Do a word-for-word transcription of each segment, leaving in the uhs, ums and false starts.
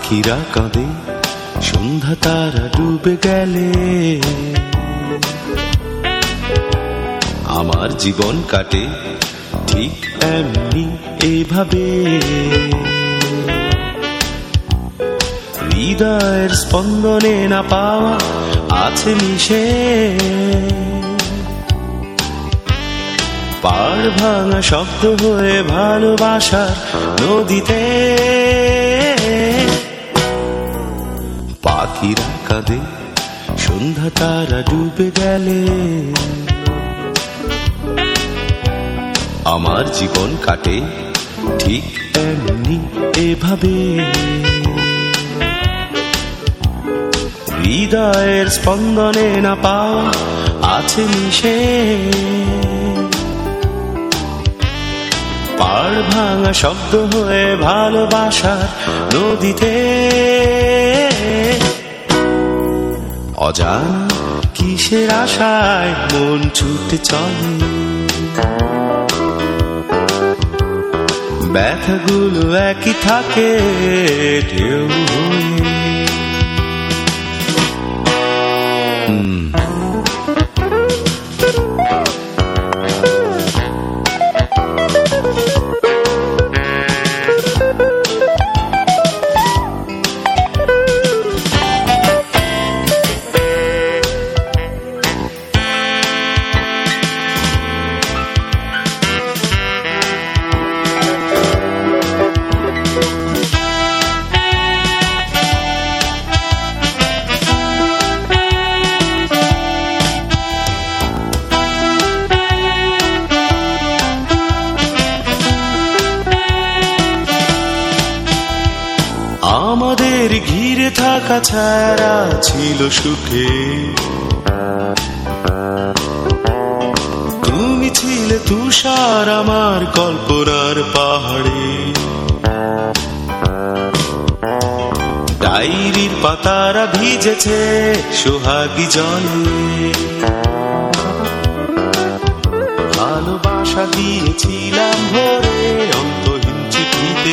পাখিরা কাঁদে সন্ধ্যা তারা ডুবে গেলে, আমার জীবন কাটে ঠিক এমনি এইভাবে। হৃদয়ের স্পন্দনে না পাওয়া আছে মিশে, পাড় ভাঙা শব্দ হয়ে ভালোবাসার নদীতে। পাখিরা কাঁদে সন্ধ্যা তারা ডুবে গেলে, আমার জীবন কাটে ঠিক এমনি এভাবে। হৃদয়ের স্পন্দনে না পাওয়া আছে মিশে, পাড় ভাঙা শব্দ হয়ে ভালোবাসার নদীতে। অজানা কিসের আশায় মন ছুটে চলে, ব্যথাগুলো একই থাকে ঢেউ হয়ে। আমাদের ঘিরে থাকা ছায়া ছিল সুখে, তুমি ছিলে তুষার আমার কল্পনার পাহাড়ে। ডায়েরির পাতারা ভিজেছে সোহাগী জলে, ভালোবাসা দিয়েছিলাম ভরে অন্তহীন চিঠিতে।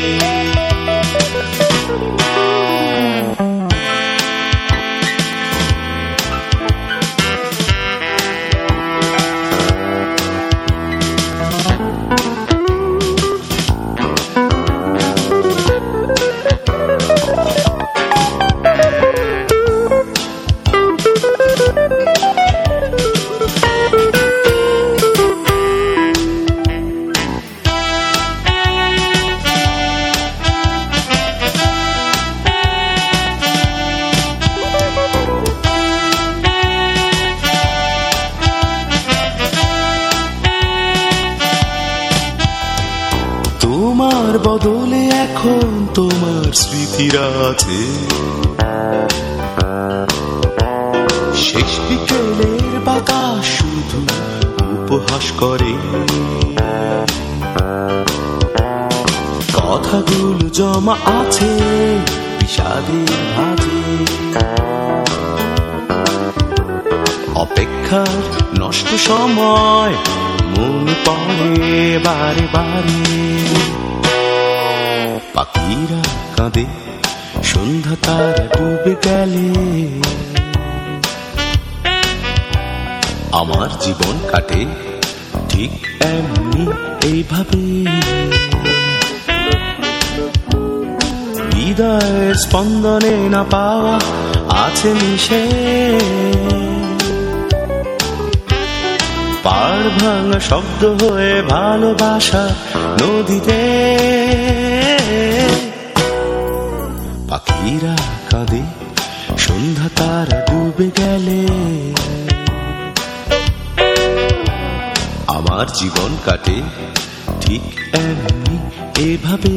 তোমার বদলে এখন তোমার স্মৃতিরা আছে, শেষ বিকেলের বাতাস শুধু উপহাস করে। কথাগুলো জমা আছে বিষাদের মাঝে, অপেক্ষার নষ্ট সময় মনে পড়ে বারে বারে। পাখিরা কাঁদে সন্ধ্যা তারা ডুবে গেলে, আমার জীবন কাটে ঠিক এমনি এইভাবে। হৃদয়ের স্পন্দনে না পাওয়া আছে মিশে, পাড় ভাঙা শব্দ হয়ে ভালোবাসা নদীতে। পাখিরা কাঁদে সন্ধ্যা তারা ডুবে গেলে, আমার জীবন কাটে ঠিক এমনি এভাবে।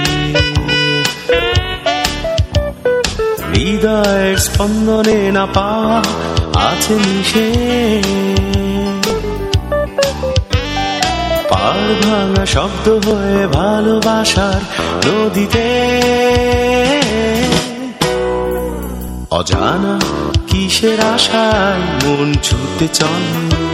হৃদয়ের স্পন্দনে না পাওয়া আছে মিশে, পাড় ভাঙা শব্দ হয়ে ভালোবাসার নদীতে। অজানা কিসের আশায় মন ছুটে চলে,